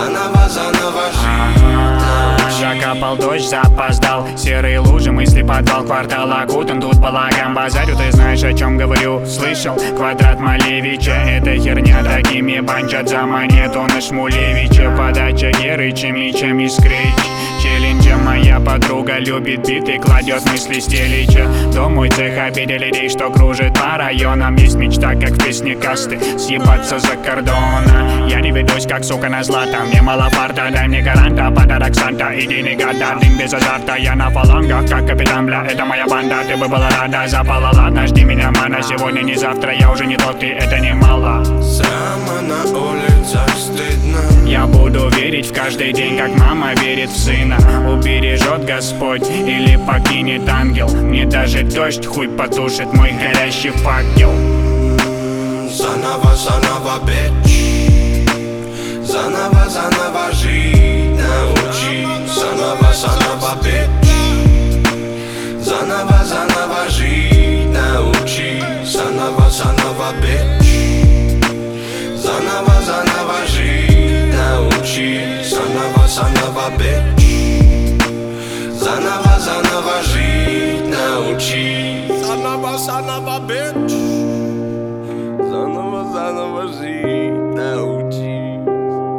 заново жить научись. Закапал дождь, запоздал, серые лужи, мысли подвал, квартал окутан, тут балаган базарю. Ты знаешь, о чем говорю, слышал? Квадрат Малевича, это херня, такими банчат за монету на Шмулевича. Подача Геры, чем и скрич. Челленджа моя подруга любит биты, кладет мысли стелича. Дом мой цех обидел людей, что кружит по районам. Есть мечта, как в песне касты, съебаться за кордона. Я не ведусь, как сука на злато, мне мало фарта, дай мне гаранта, подарок Санта. Идейный года, дым без азарта, я на фалангах, как капитан, бля, это моя банда. Ты бы была рада, запала, ладно, жди меня, мана. Сегодня не завтра, я уже не тот, ты, это немало. Сама на улицах стыдно. Я буду верить в каждый день, как мама верит в сына. Убережет Господь или покинет ангел. Мне даже дождь хуй потушит мой горящий факел. Заново, бич. Заново жить научись. Заново, бич. Заново жить научись. Заново, бич. Заново жить научись. Заново, бич. Заново жить научись. Заново, бич. Заново жить научись.